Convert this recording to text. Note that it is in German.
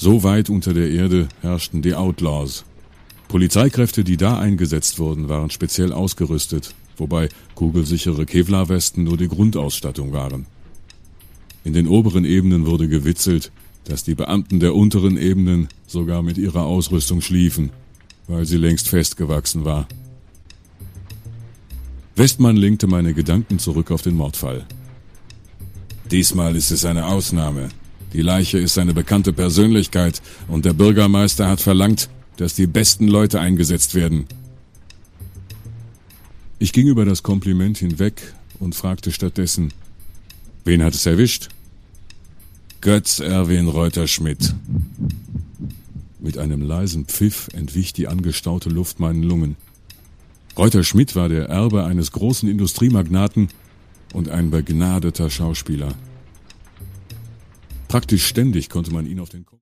So weit unter der Erde herrschten die Outlaws. Polizeikräfte, die da eingesetzt wurden, waren speziell ausgerüstet, wobei kugelsichere Kevlar-Westen nur die Grundausstattung waren. In den oberen Ebenen wurde gewitzelt, dass die Beamten der unteren Ebenen sogar mit ihrer Ausrüstung schliefen, weil sie längst festgewachsen war. Westmann lenkte meine Gedanken zurück auf den Mordfall. Diesmal ist es eine Ausnahme. Die Leiche ist eine bekannte Persönlichkeit und der Bürgermeister hat verlangt, dass die besten Leute eingesetzt werden. Ich ging über das Kompliment hinweg und fragte stattdessen, wen hat es erwischt? Götz Erwin Reuter-Schmidt. Mit einem leisen Pfiff entwich die angestaute Luft meinen Lungen. Reuter-Schmidt war der Erbe eines großen Industriemagnaten und ein begnadeter Schauspieler. Praktisch ständig konnte man ihn auf den Kopf